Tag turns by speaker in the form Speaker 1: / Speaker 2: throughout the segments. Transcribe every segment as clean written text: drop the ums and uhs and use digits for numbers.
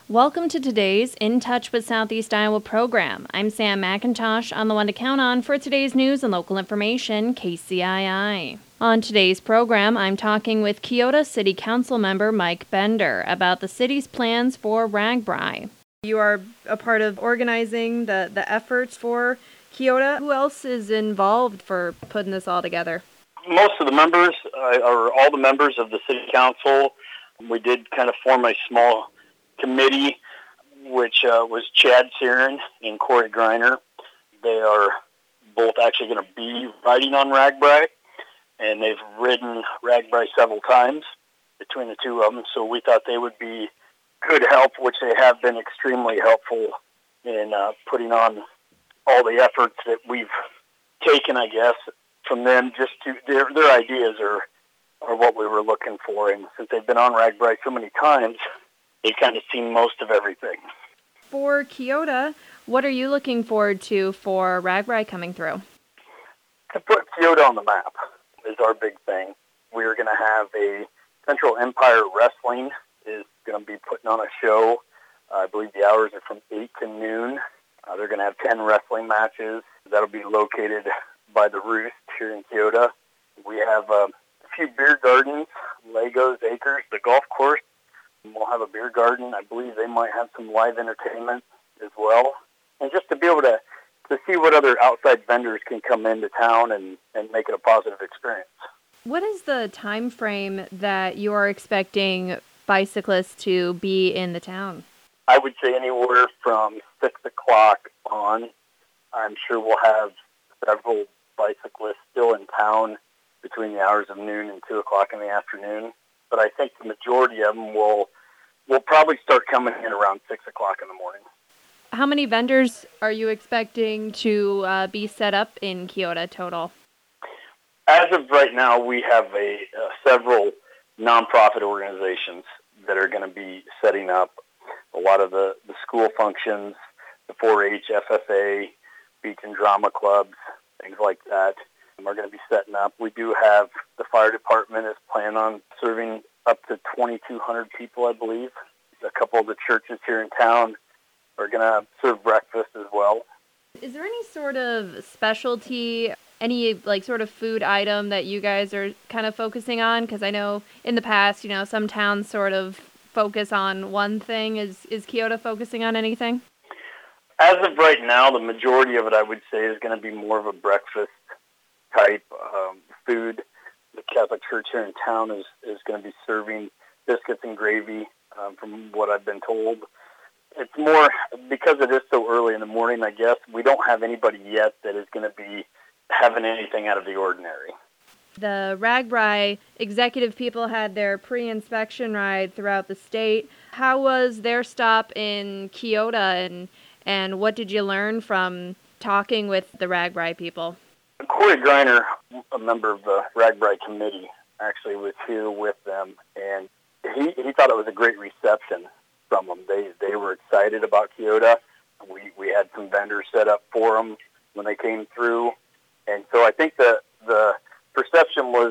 Speaker 1: Welcome to today's In Touch with Southeast Iowa program. I'm Sam McIntosh on the one to count on for today's news and local information, KCII. On today's program, I'm talking with Keota City Council member Mike Bender about the city's plans for RAGBRAI. You are a part of organizing the efforts for Keota. Who else is involved for putting this all together?
Speaker 2: Most of the members, or all the members of the city council, we did kind of form a small committee, which was Chad Searin and Corey Greiner. They are both actually going to be riding on RAGBRAI, and they've ridden RAGBRAI several times between the two of them, so we thought they would be good help, which they have been extremely helpful in putting on all the efforts that we've taken, I guess, from them. Just to their ideas are what we were looking for, and since they've been on RAGBRAI so many times, they've kind of seen most of everything.
Speaker 1: For Keota, what are you looking forward to for RAGBRAI coming through?
Speaker 2: To put Keota on the map is our big thing. We're going to have a Central Empire Wrestling is going to be putting on a show. I believe the hours are from 8 to noon. They're going to have 10 wrestling matches. That'll be located by the Roost here in Keota. We have a few beer gardens, Legos, Acres, the golf course. We'll have a beer garden. I believe they might have some live entertainment as well. And just to be able to see what other outside vendors can come into town and make it a positive experience.
Speaker 1: What is the time frame that you are expecting bicyclists to be in the town?
Speaker 2: I would say anywhere from 6 o'clock on. I'm sure we'll have several bicyclists still in town between the hours of noon and 2 o'clock in the afternoon. But I think the majority of them will probably start coming in around 6 o'clock in the morning.
Speaker 1: How many vendors are you expecting to be set up in Keota total?
Speaker 2: As of right now, we have several nonprofit organizations that are going to be setting up a lot of the school functions, the 4-H, FFA, beach and drama clubs, things like that. Are going to be setting up. We do have the fire department is planning on serving up to 2,200 people, I believe. A couple of the churches here in town are going to serve breakfast as well.
Speaker 1: Is there any sort of specialty, any sort of food item that you guys are kind of focusing on? Because I know in the past, some towns sort of focus on one thing. Is Keota focusing on anything?
Speaker 2: As of right now, the majority of it, I would say, is going to be more of a breakfast type food. The Catholic Church here in town is going to be serving biscuits and gravy, from what I've been told. It's more, because it is so early in the morning, I guess, we don't have anybody yet that is going to be having anything out of the ordinary.
Speaker 1: The RAGBRAI executive people had their pre-inspection ride throughout the state. How was their stop in Keota, and what did you learn from talking with the RAGBRAI people?
Speaker 2: Corey Greiner, a member of the RAGBRAI committee, actually was here with them, and he thought it was a great reception from them. They were excited about Keota. We had some vendors set up for them when they came through, and so I think the perception was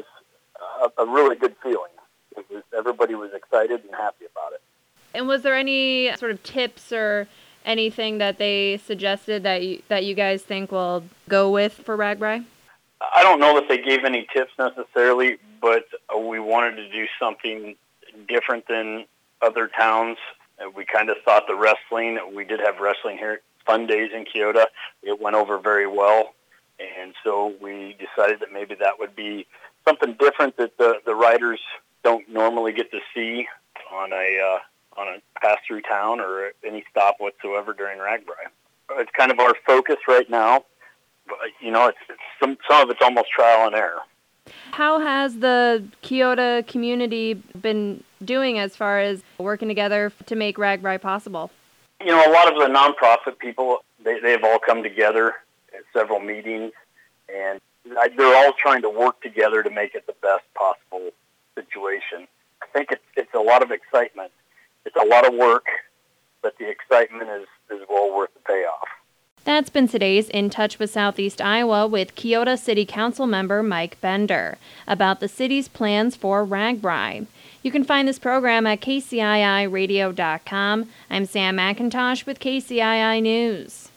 Speaker 2: a really good feeling. Everybody was excited and happy about it.
Speaker 1: And was there any sort of tips or anything that they suggested that you guys think will go with for RAGBRAI?
Speaker 2: I don't know that they gave any tips necessarily, but we wanted to do something different than other towns. We kind of thought the wrestling, we did have wrestling here, Fun Days in Keota. It went over very well, and so we decided that maybe that would be something different that the riders don't normally get to see on a pass-through town or any stop whatsoever during RAGBRAI. It's kind of our focus right now, but, it's some of it's almost trial and error.
Speaker 1: How has the Keota community been doing as far as working together to make RAGBRAI possible?
Speaker 2: A lot of the nonprofit people, they've all come together at several meetings, and they're all trying to work together to make it the best possible situation. I think it's a lot of excitement. It's a lot of work, but the excitement is well worth the payoff.
Speaker 1: That's been today's In Touch with Southeast Iowa with Keota City Council member Mike Bender about the city's plans for RAGBRAI. You can find this program at kciiradio.com. I'm Sam McIntosh with KCII News.